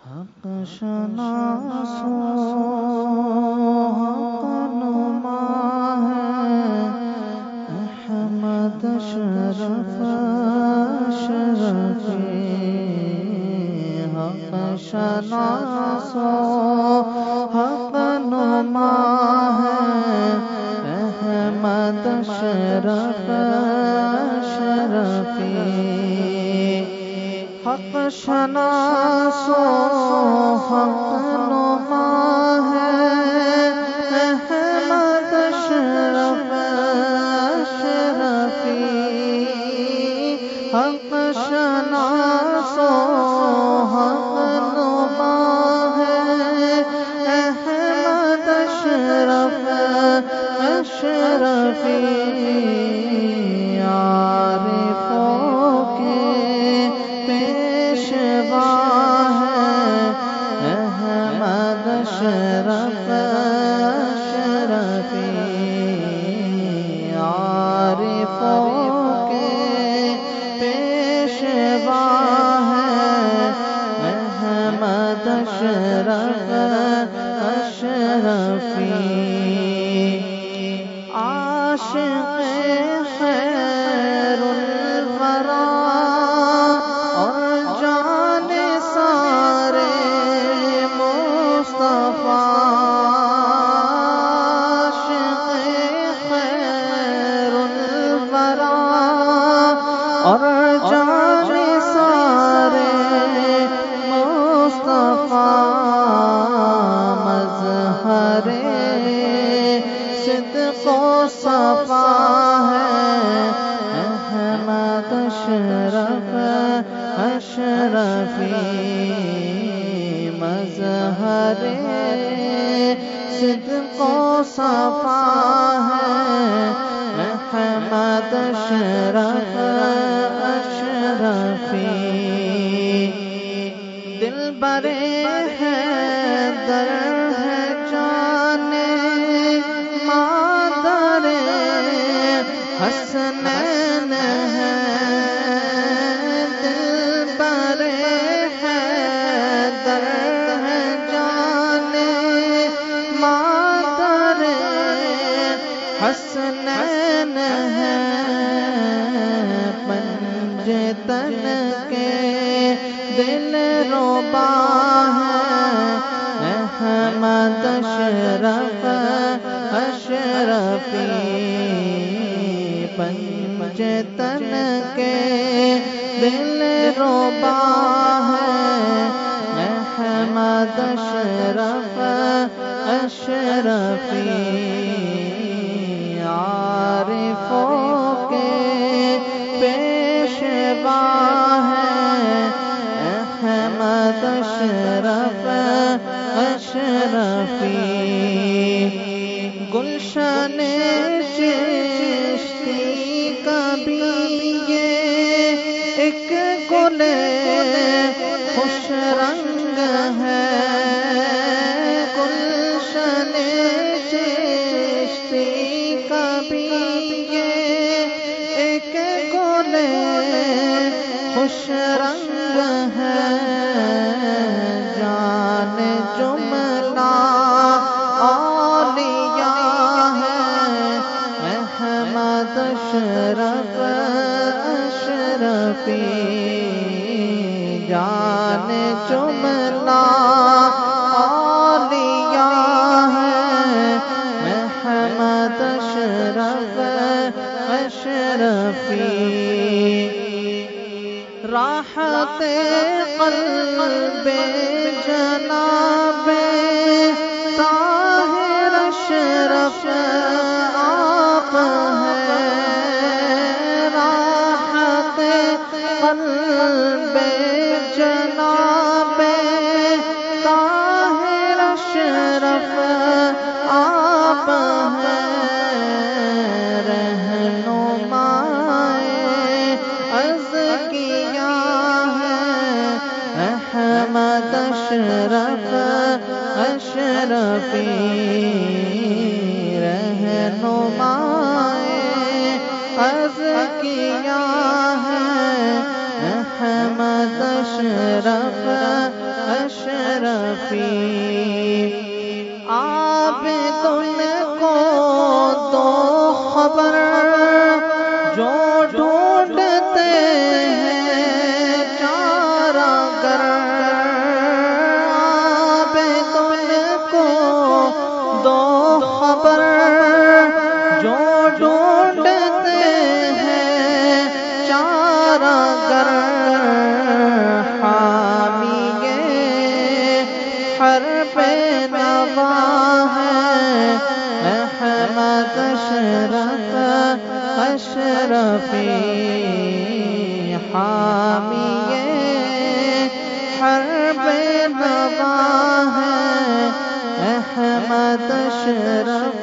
حق شناسو حق نما ہے احمد اشرف اشرفی حق شناسو حق نما ہے احمد اشرف اشرفی حق شناسو حق نما ہے احمد اشرف اشرفی حق شناسو حق نما ہے احمد اشرف اشرفی اشرف اشرفی عارفوں کے پیشوا ہے احمد اشرف اشرفی عاشق خیر الورا اور جان سارے اور جان سارے مصطفیٰ مظہر صدق و صفا ہے احمد اشرف اشرفی مظہر صدق و صفا ہے احمد اشرف اشرفی دل برے ہے در ہے جانے مادر حسنین ہے دل برے ہے در ہے جانے مادر حسنین ہے پنجتن کے دل ربا ہے احمد اشرف اشرفی پنجتن کے دل ربا ہے احمد اشرف اشرفی عارفوں کے پیشوا ہے احمد اشرف اشرفی گلشن چشتی کا بھی یہ ایک گل خوش رنگ ہے گلشن چشتی کا بھی یہ ایک گل خوش رنگ ہے جان جملہ اولیاء ہے احمد اشرف اشرفی جان جملہ اولیاء ہے احمد اشرف اشرفی راحت قلب جناب طاہر اشرف آپ ہے راحت قلب جناب طاہر اشرف آپ ہے احمد اشرف اشرفی رہنما ازکیا ہے احمد اشرف اشرفی اشرفی آپ تم کو دو خبر جو ڈھونڈتے ہیں چارہ گر آپ تم کو دو خبر جو ڈھونڈتے ہیں چارہ گر حرف نوا ہے احمد اشرف اشرفی حامی حرف نوا ہے احمد اشرف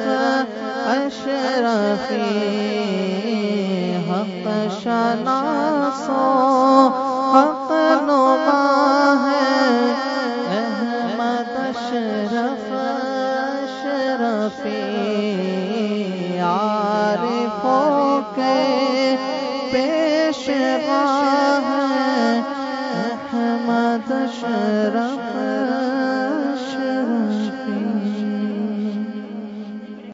اشرفی حق شناسو حق نما ہے اشرف اشرفی عارفوں کے پیشوا ہے احمد اشرف